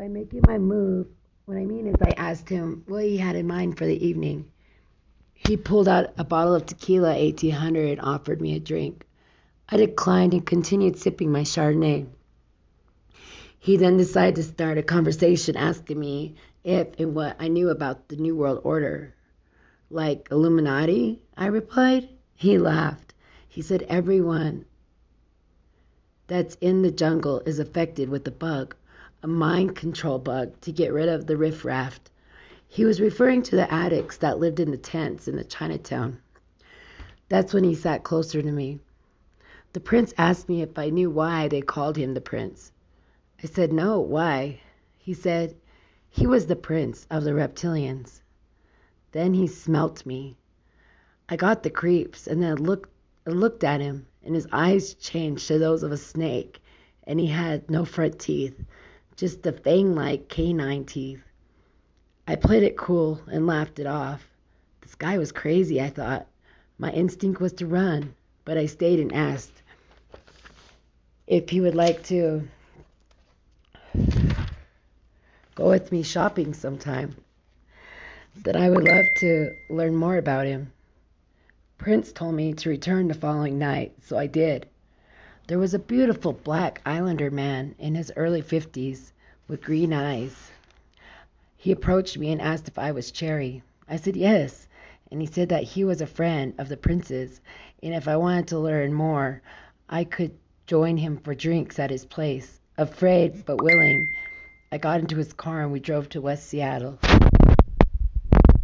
by making my move. What I mean is, I asked him what he had in mind for the evening. He pulled out a bottle of tequila 1800 and offered me a drink. I declined and continued sipping my Chardonnay. He then decided to start a conversation asking me if and what I knew about the New World Order. Like Illuminati? I replied. He laughed. He said everyone that's in the jungle is affected with the bug, a mind control bug to get rid of the riffraff. He was referring to the addicts that lived in the tents in the Chinatown. That's when he sat closer to me. The prince asked me if I knew why they called him the prince. I said no, why? He said he was the prince of the reptilians. Then he smelt me. I got the creeps and then looked at him, and his eyes changed to those of a snake, and he had no front teeth, just the fang-like canine teeth. I played it cool and laughed it off. This guy was crazy, I thought. My instinct was to run, but I stayed and asked if he would like to go with me shopping sometime, that I would love to learn more about him. Prince told me to return the following night, so I did. There was a beautiful black islander man in his early 50s with green eyes. He approached me and asked if I was Cherry. I said yes, and he said that he was a friend of the prince's, and if I wanted to learn more, I could join him for drinks at his place. Afraid but willing, I got into his car and we drove to West Seattle.